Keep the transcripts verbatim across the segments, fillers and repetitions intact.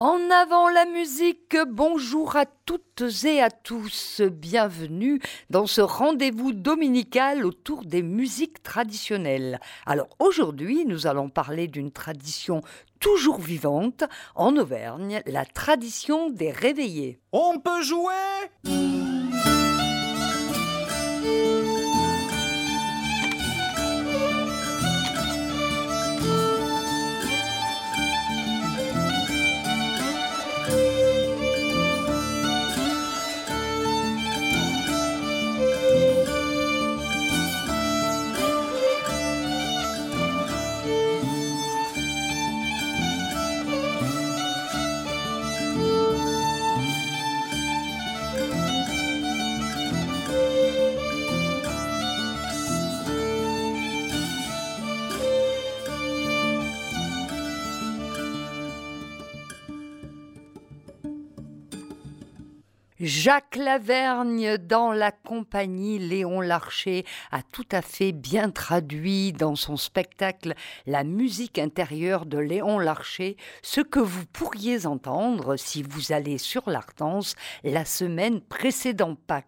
En avant la musique, bonjour à toutes et à tous, bienvenue dans ce rendez-vous dominical autour des musiques traditionnelles. Alors aujourd'hui, nous allons parler d'une tradition toujours vivante en Auvergne, la tradition des réveillés. On peut jouer? Jacques Lavergne dans la compagnie Léon Larcher a tout à fait bien traduit dans son spectacle La musique intérieure de Léon Larcher ce que vous pourriez entendre si vous allez sur l'Artense la semaine précédant Pâques.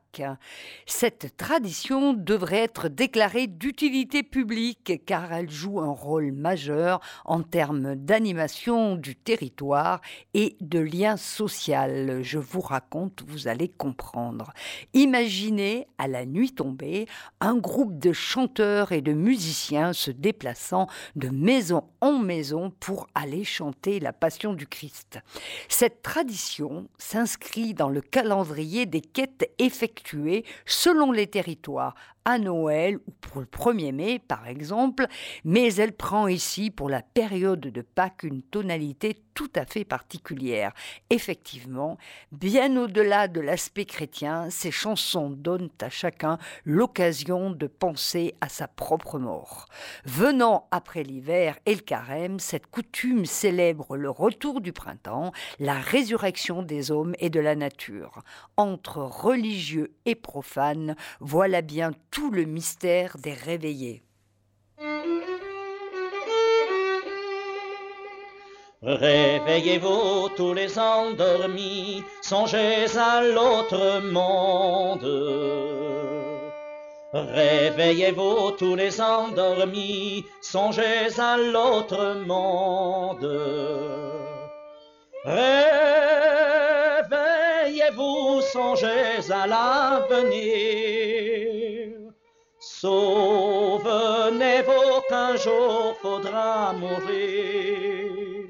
Cette tradition devrait être déclarée d'utilité publique car elle joue un rôle majeur en termes d'animation du territoire et de lien social. Je vous raconte, vous allez comprendre. Imaginez, à la nuit tombée, un groupe de chanteurs et de musiciens se déplaçant de maison en maison pour aller chanter la Passion du Christ. Cette tradition s'inscrit dans le calendrier des quêtes effectuées selon les territoires, à Noël ou pour le premier mai par exemple, mais elle prend ici pour la période de Pâques une tonalité tout à fait particulière. Effectivement, bien au-delà de l'aspect chrétien, ces chansons donnent à chacun l'occasion de penser à sa propre mort. Venant après l'hiver et le carême, cette coutume célèbre le retour du printemps, la résurrection des hommes et de la nature. Entre religieux et profanes, voilà bien tout le mystère des réveillés. Réveillez-vous tous les endormis, songez à l'autre monde. Réveillez-vous tous les endormis, songez à l'autre monde. Réveillez-vous, songez à l'avenir. Souvenez-vous qu'un jour faudra mourir.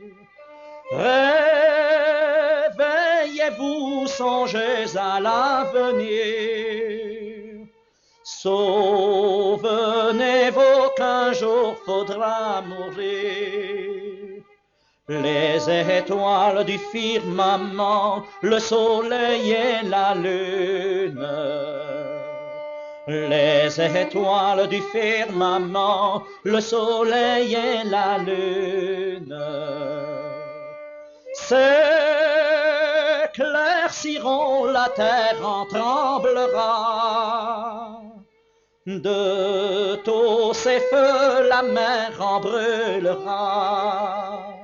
Réveillez-vous, songez à l'avenir. Souvenez-vous qu'un jour faudra mourir. Les étoiles du firmament, le soleil et la lune. Les étoiles du firmament, le soleil et la lune s'éclairciront, la terre en tremblera. De tous ces feux, la mer en brûlera.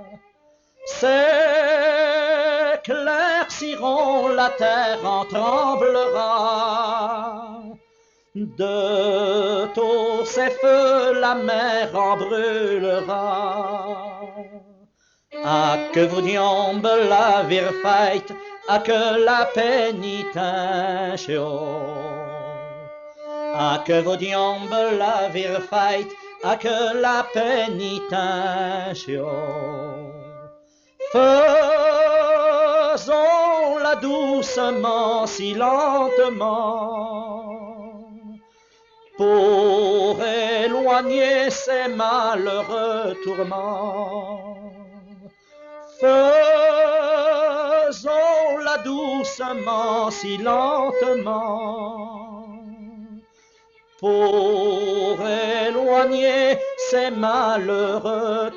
S'éclairciront, la terre en tremblera. De tous ces feux, la mer en brûlera. Ah, que vous diombe la virfeit, ah, que la pénitention. Ah, que vous diombe la virfeit, ah, que la pénitention. Faisons-la doucement, si lentement, pour éloigner ces malheureux tourments. Faisons-la doucement, si lentement, pour éloigner ces malheureux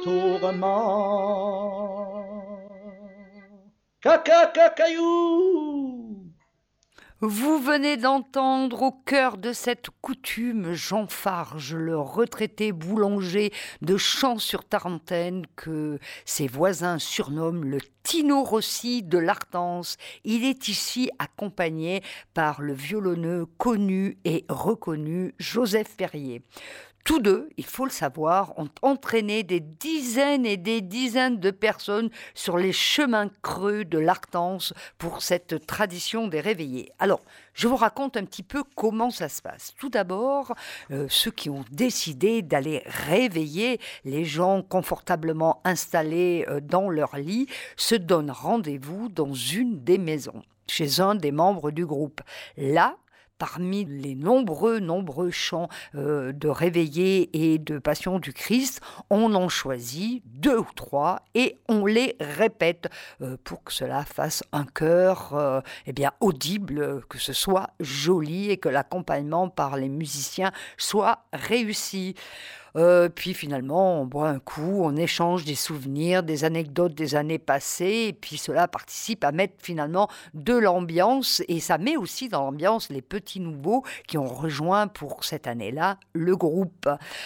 tourments. Caca, cacaillou! Vous venez d'entendre au cœur de cette coutume Jean Farge, le retraité boulanger de Champs-sur-Tarentaine, que ses voisins surnomment le Tino Rossi de l'Artense. Il est ici accompagné par le violonneux connu et reconnu Joseph Perrier. Tous deux, il faut le savoir, ont entraîné des dizaines et des dizaines de personnes sur les chemins creux de l'Artense pour cette tradition des réveillés. Alors, je vous raconte un petit peu comment ça se passe. Tout d'abord, euh, ceux qui ont décidé d'aller réveiller les gens confortablement installés euh, dans leur lit se donnent rendez-vous dans une des maisons, chez un des membres du groupe. Là, parmi les nombreux, nombreux chants euh, de réveillés et de Passion du Christ, on en choisit deux ou trois et on les répète euh, pour que cela fasse un chœur euh, eh bien, audible, que ce soit joli et que l'accompagnement par les musiciens soit réussi. Euh, puis finalement, on boit un coup, on échange des souvenirs, des anecdotes des années passées, et puis cela participe à mettre finalement de l'ambiance, et ça met aussi dans l'ambiance les petits nouveaux qui ont rejoint pour cette année-là le groupe.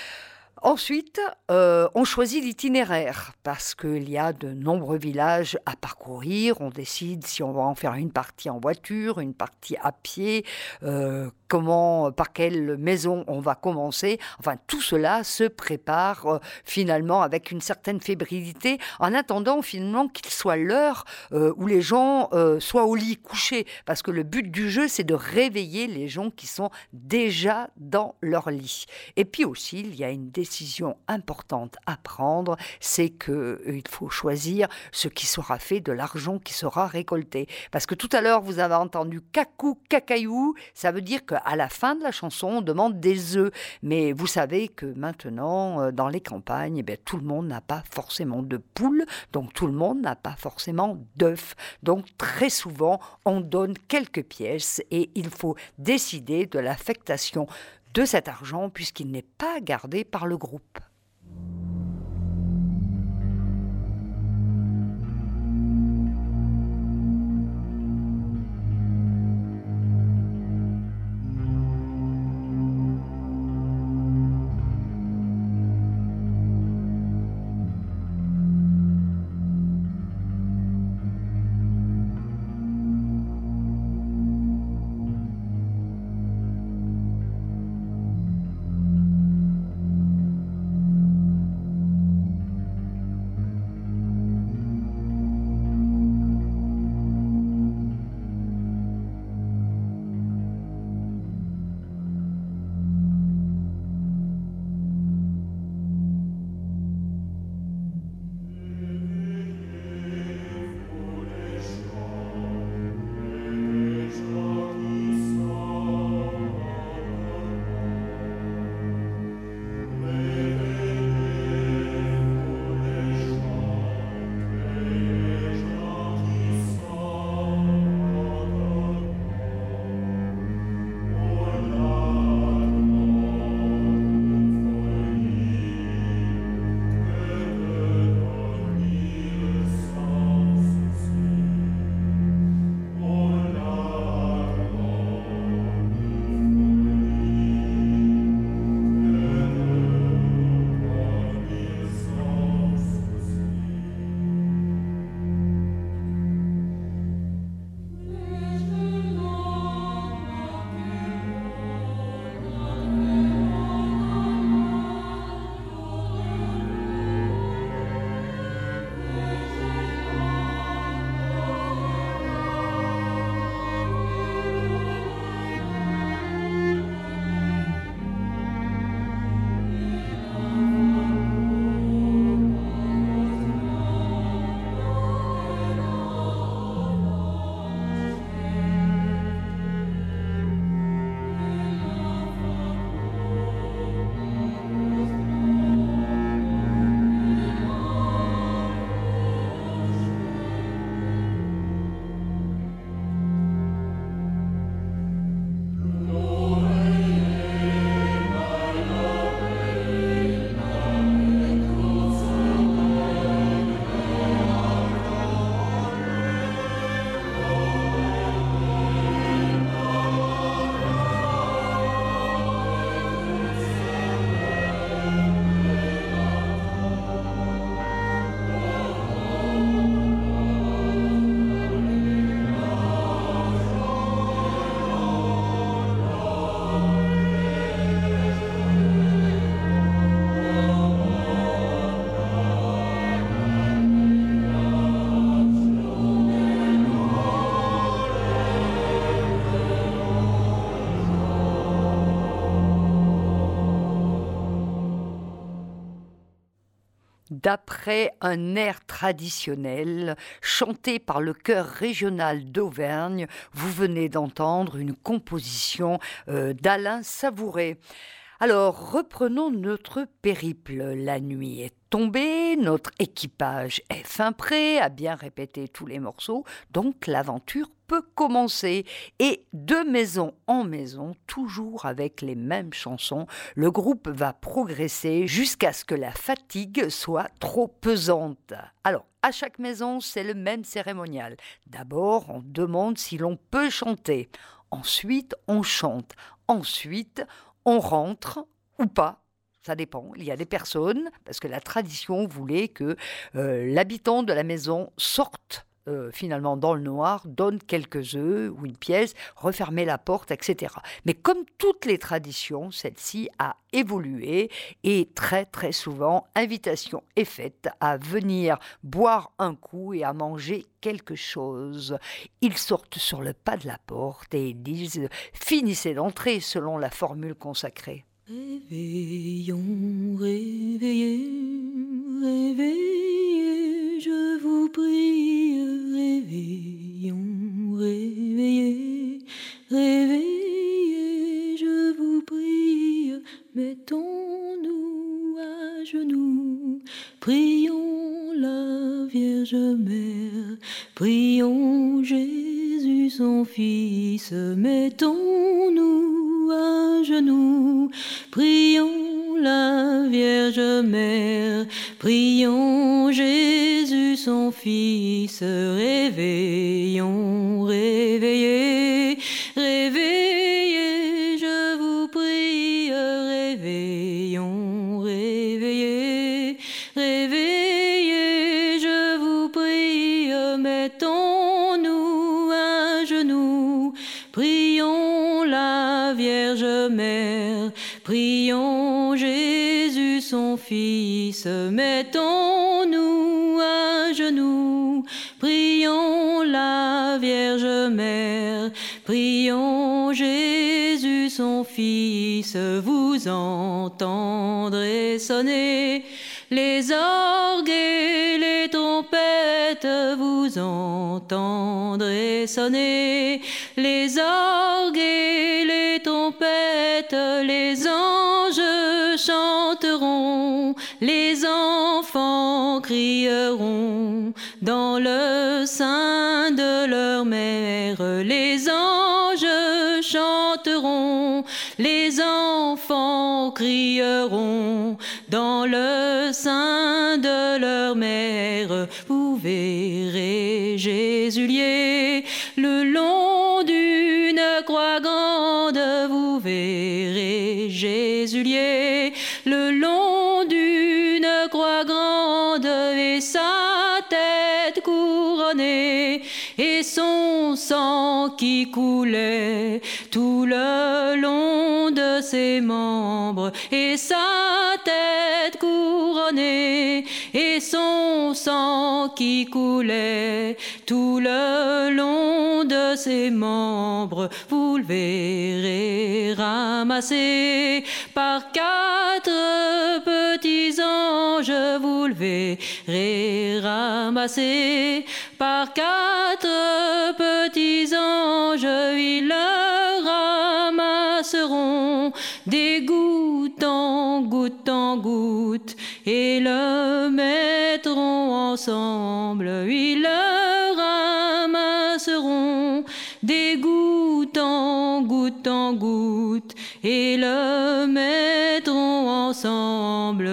Ensuite, euh, on choisit l'itinéraire parce qu'il y a de nombreux villages à parcourir. On décide si on va en faire une partie en voiture, une partie à pied, euh, comment, par quelle maison on va commencer. Enfin, tout cela se prépare euh, finalement avec une certaine fébrilité en attendant finalement qu'il soit l'heure euh, où les gens euh, soient au lit couchés. Parce que le but du jeu, c'est de réveiller les gens qui sont déjà dans leur lit. Et puis aussi, il y a une décision importante à prendre, c'est qu'il euh, faut choisir ce qui sera fait de l'argent qui sera récolté. Parce que tout à l'heure, vous avez entendu cacou, cacaillou, ça veut dire qu'à la fin de la chanson, on demande des œufs. Mais vous savez que maintenant, euh, dans les campagnes, eh bien, tout le monde n'a pas forcément de poules, donc tout le monde n'a pas forcément d'œufs. Donc très souvent, on donne quelques pièces et il faut décider de l'affectation de cet argent puisqu'il n'est pas gardé par le groupe. d'après un air traditionnel chanté par le chœur régional d'Auvergne. Vous venez d'entendre une composition euh, d'Alain Savouret. Alors, reprenons notre périple. La nuit est tombée, notre équipage est fin prêt à bien répéter tous les morceaux, donc l'aventure peut commencer. Et de maison en maison, toujours avec les mêmes chansons, le groupe va progresser jusqu'à ce que la fatigue soit trop pesante. Alors, à chaque maison, c'est le même cérémonial. D'abord, on demande si l'on peut chanter. Ensuite, on chante. Ensuite, on rentre ou pas, ça dépend. Il y a des personnes, parce que la tradition voulait que euh, l'habitant de la maison sorte euh, finalement dans le noir, donne quelques œufs ou une pièce, refermer la porte, et cetera. Mais comme toutes les traditions, celle-ci a évolué et très très souvent, invitation est faite à venir boire un coup et à manger quelque chose. Ils sortent sur le pas de la porte et ils disent « finissez d'entrer » selon la formule consacrée. Réveillons, réveillez, réveillez, je vous prie, réveillons, réveillez, réveillez, je vous prie, mettons-nous à genoux, prions la Vierge Mère, prions Jésus son Fils, mettons-nous à genoux, prions la Vierge Mère, prions Jésus son Fils, réveillons, réveillez, réveillez, je vous prie, réveillons, réveillez, réveillez, je vous prie, mettons-nous à genoux, prions la Vierge Mère, prions Jésus son Fils, mettons-nous à genoux, prions la Vierge Mère, prions Jésus son Fils, vous entendrez sonner les orgues et les trompettes, vous entendrez sonner les orgues et les trompettes, les anges chanteront, les enfants crieront dans le sein de leur mère, les anges chanteront, les enfants crieront dans le sein de leur mère. Vous verrez Jésus lié le long d'une croix grande, vous verrez Jésus lié le long d'une croix grande, et sa tête couronnée et son sang qui coulait tout le long de ses membres, et sa tête couronnée et son sang qui coulait tout le long de ses membres. Vous le verrez ramassé par quatre petits anges, vous le verrez ramassé par quatre petits anges, ils le ramasseront des gouttes en goutte en goutte et le mettront ensemble, ils le ramasseront des gouttes en goutte en goutte et le mettront ensemble.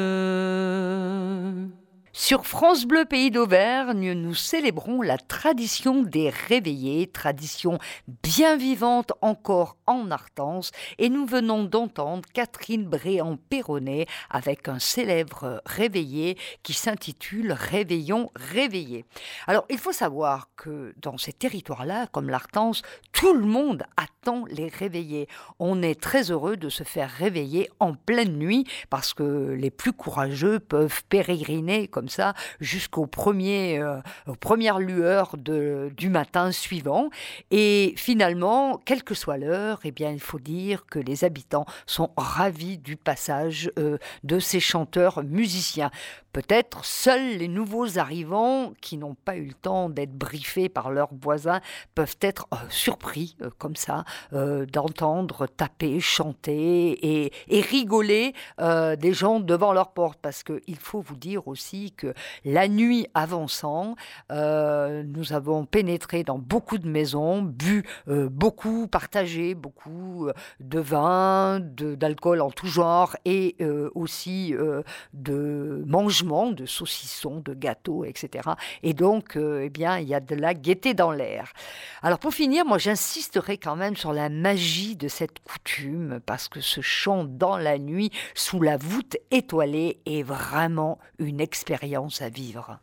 Sur France Bleu Pays d'Auvergne, nous célébrons la tradition des réveillés, tradition bien vivante encore en Artense, et nous venons d'entendre Catherine Bréant-Perronnet avec un célèbre réveillé qui s'intitule Réveillons, réveillés. Alors, il faut savoir que dans ces territoires-là, comme l'Artense, tout le monde attend les réveillés. On est très heureux de se faire réveiller en pleine nuit parce que les plus courageux peuvent pérégriner comme ça jusqu'aux premiers, euh, aux premières lueurs de, du matin suivant. Et finalement, quelle que soit l'heure, eh bien, il faut dire que les habitants sont ravis du passage euh, de ces chanteurs musiciens. Peut-être seuls les nouveaux arrivants qui n'ont pas eu le temps d'être briefés par leurs voisins peuvent être euh, surpris euh, comme ça euh, d'entendre taper, chanter et, et rigoler euh, des gens devant leur porte. Parce qu'il faut vous dire aussi que la nuit avançant, euh, nous avons pénétré dans beaucoup de maisons, bu euh, beaucoup, partagé beaucoup euh, de vin, de, d'alcool en tout genre et euh, aussi euh, de mangements, de saucissons, de gâteaux, et cetera. Et donc, euh, eh bien, il y a de la gaieté dans l'air. Alors pour finir, moi j'insisterai quand même sur la magie de cette coutume parce que ce chant dans la nuit sous la voûte étoilée est vraiment une expérience à vivre.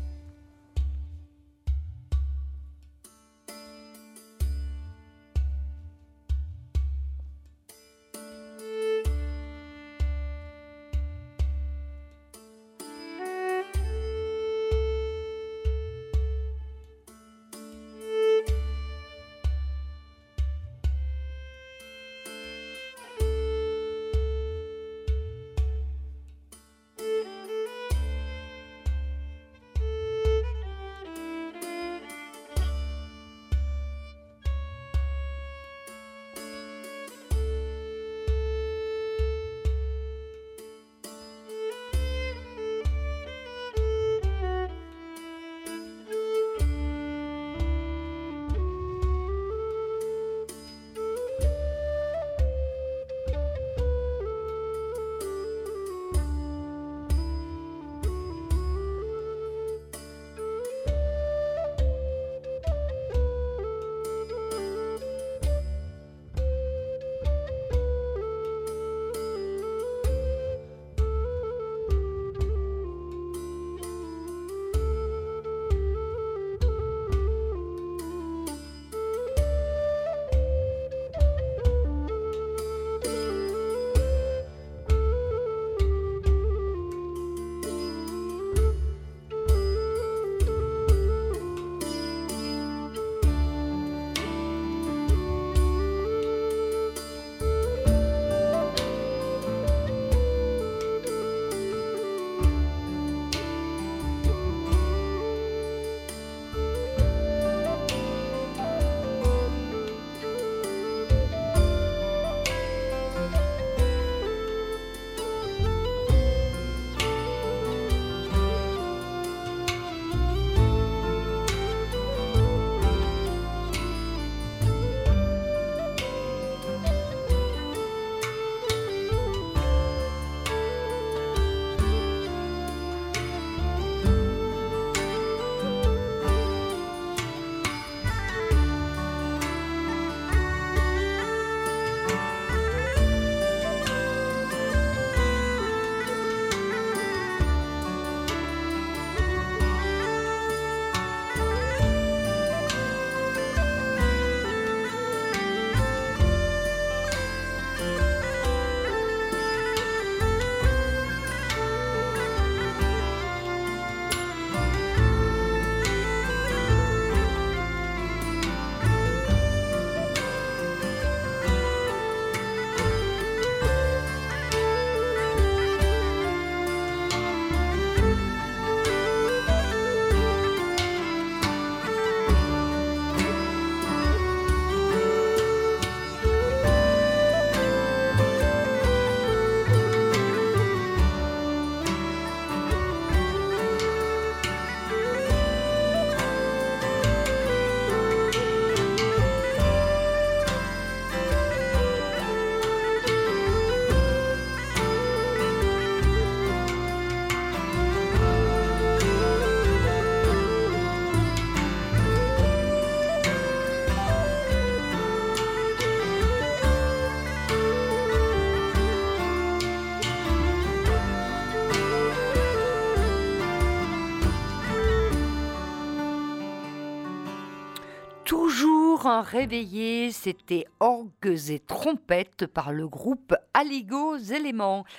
Toujours un réveillé, c'était orgues et trompettes par le groupe Aligots Éléments.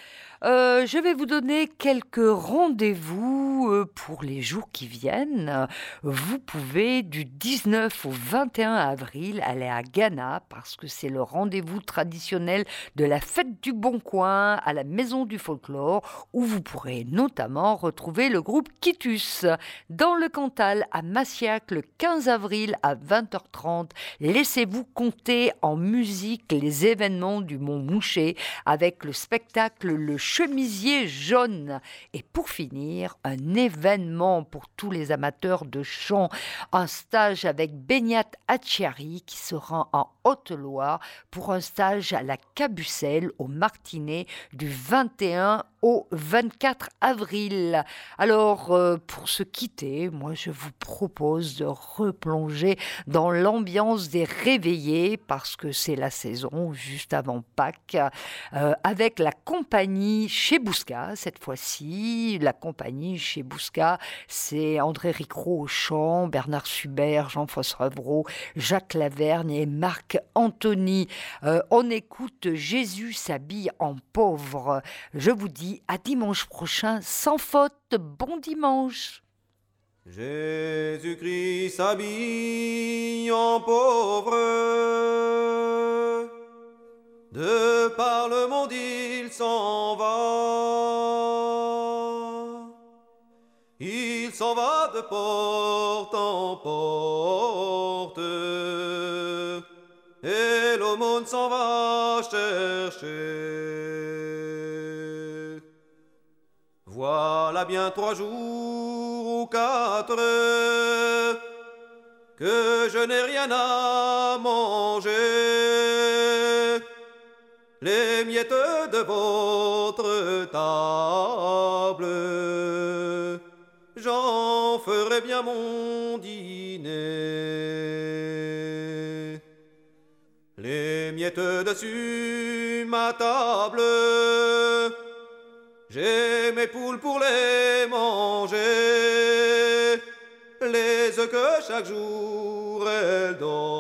Euh, je vais vous donner quelques rendez-vous euh, pour les jours qui viennent. Vous pouvez du dix-neuf au vingt et un avril aller à Ghana parce que c'est le rendez-vous traditionnel de la fête du Bon Coin à la Maison du Folklore où vous pourrez notamment retrouver le groupe Kitus. Dans le Cantal à Massiac le quinze avril à vingt heures trente, laissez-vous compter en musique les événements du Mont Mouché avec le spectacle Le Chemisier Jaune. Et pour finir, un événement pour tous les amateurs de chant, un stage avec Benyat Hachiari qui sera en Haute-Loire pour un stage à la Cabucelle au Martinet du vingt et un au vingt-quatre avril. Alors, euh, pour se quitter, moi je vous propose de replonger dans l'ambiance des réveillés parce que c'est la saison juste avant Pâques euh, avec la compagnie Chez Bousca cette fois-ci. La compagnie Chez Bousca, c'est André Ricrot au chant, Bernard Subert, Jean-François Vrault, Jacques Lavergne et Marc Anthony. Euh, on écoute Jésus s'habille en pauvre. Je vous dis à dimanche prochain, sans faute. Bon dimanche. Jésus-Christ s'habille en pauvre, de par le monde il s'en va. Il s'en va de porte en porte, et l'aumône s'en va chercher. Voilà bien trois jours ou quatre que je n'ai rien à manger. Les miettes de votre table, j'en ferai bien mon dîner. Les miettes dessus ma table, j'ai mes poules pour les manger, les œufs que chaque jour elles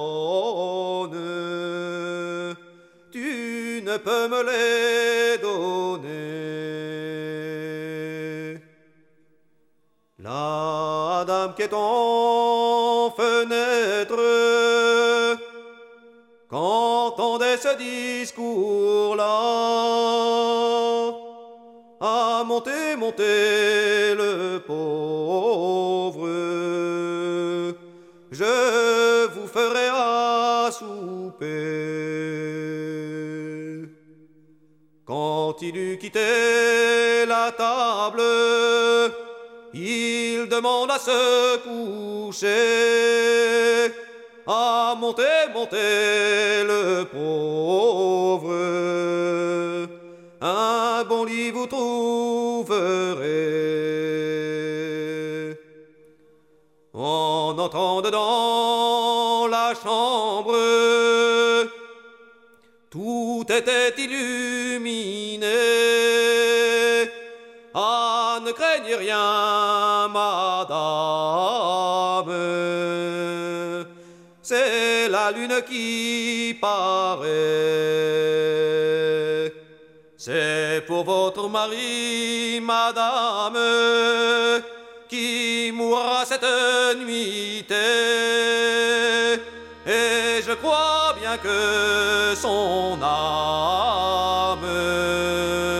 donnent, tu ne peux me les donner. La dame qui est en fenêtre, qu'entendait ce discours-là, à monter, monter le pauvre, je vous ferai à souper. Quand il eut quitté la table, il demande à se coucher, à monter, monter le pauvre. Un bon lit vous trouverez. On entend dans la chambre, tout était illuminé. Ah, ne craignez rien, madame, c'est la lune qui paraît. C'est pour votre mari, madame, qui mourra cette nuitée. Et je crois bien que son âme